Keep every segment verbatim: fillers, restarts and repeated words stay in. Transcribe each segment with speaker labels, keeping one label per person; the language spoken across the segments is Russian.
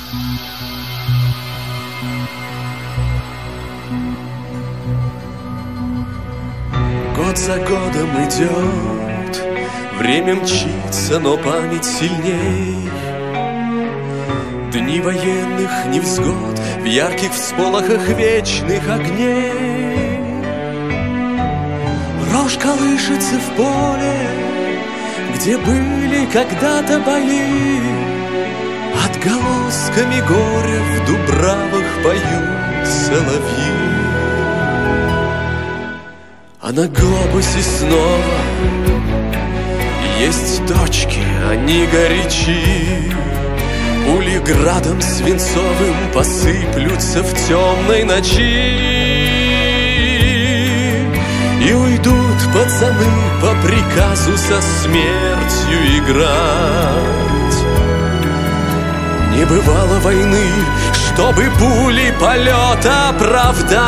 Speaker 1: Год за годом идет, время мчится, но память сильней. Дни военных невзгод в ярких всполохах вечных огней. Рожь колышется в поле, где были когда-то бои. Отголосками горя в дубравах поют соловьи. А на глобусе снова есть точки, они горячи. Пули градом свинцовым посыплются в темной ночи. И уйдут пацаны по приказу со смертью играть. Не бывало войны, чтобы пули полет оправдать.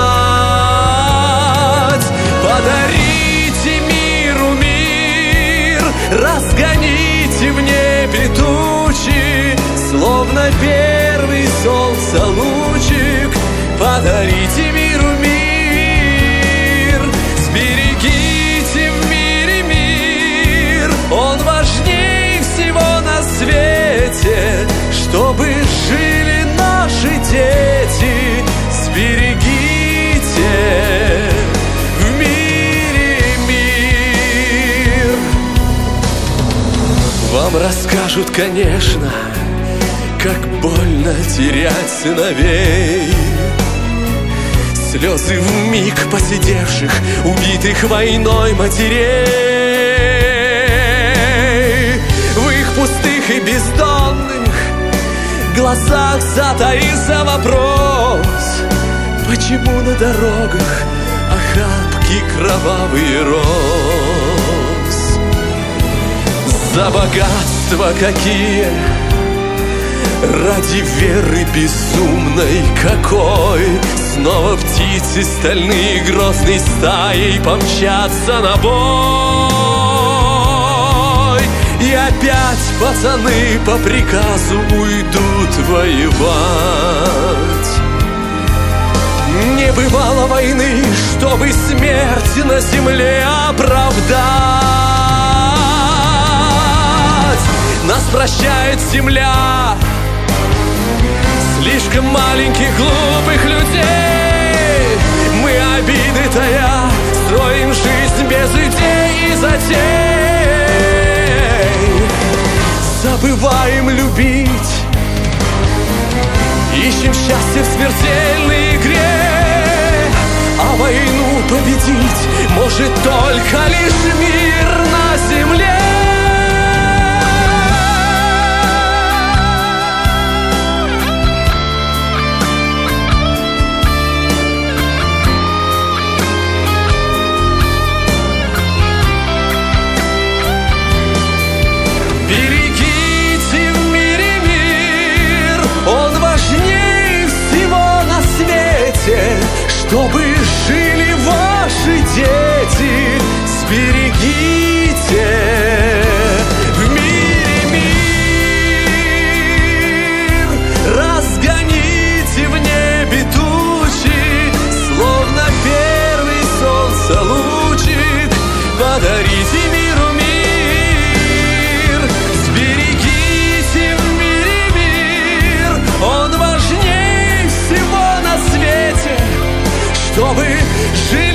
Speaker 1: Подарите миру мир, разгоните в небе тучи, словно первый солнца лучик. Подарите миру мир, сберегите в мире мир. Он важнее всего на свете, чтобы жили наши дети. Сберегите в мире мир. Вам расскажут, конечно, как больно терять сыновей. Слезы вмиг поседевших, убитых войной матерей. В их пустых и бездонных глазах затаился вопрос: почему на дорогах охапки кровавые роз? За богатства какие, ради веры безумной какой, снова птицы стальные грозной стаей помчатся на бой. И опять пацаны по приказу уйдут воевать. Не бывало войны, чтобы смерть на земле оправдать. Нас прощает земля слишком маленьких глупых людей. Мы обиды тая строим жизнь без идей и затей. Забываем любить, ищем счастье в смертельной игре. А войну победить может только лишь мир на земле. Чтобы жили ваши дети, сберегите в мире мир. Разгоните в небе тучи, словно первый солнца лучик. Подарите миру мир, сберегите в мире мир. Он важнее всего на свете, чтобы жили